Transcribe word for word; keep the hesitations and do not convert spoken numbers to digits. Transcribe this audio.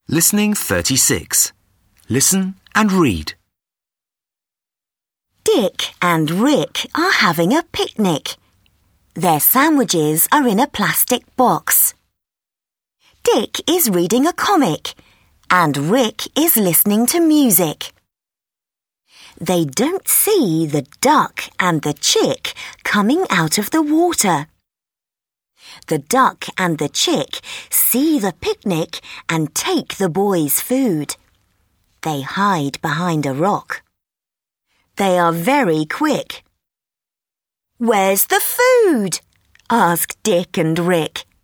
Listening thirty-six. Listen and read. Dick and Rick are having a picnic. Their sandwiches are in a plastic box. Dick is reading a comic and Rick is listening to music. They don't see the duck and the chick coming out of the water. The duck and the chick see the picnic and take the boys' food. They hide behind a rock. They are very quick. "Where's the food?" asked Dick and Rick.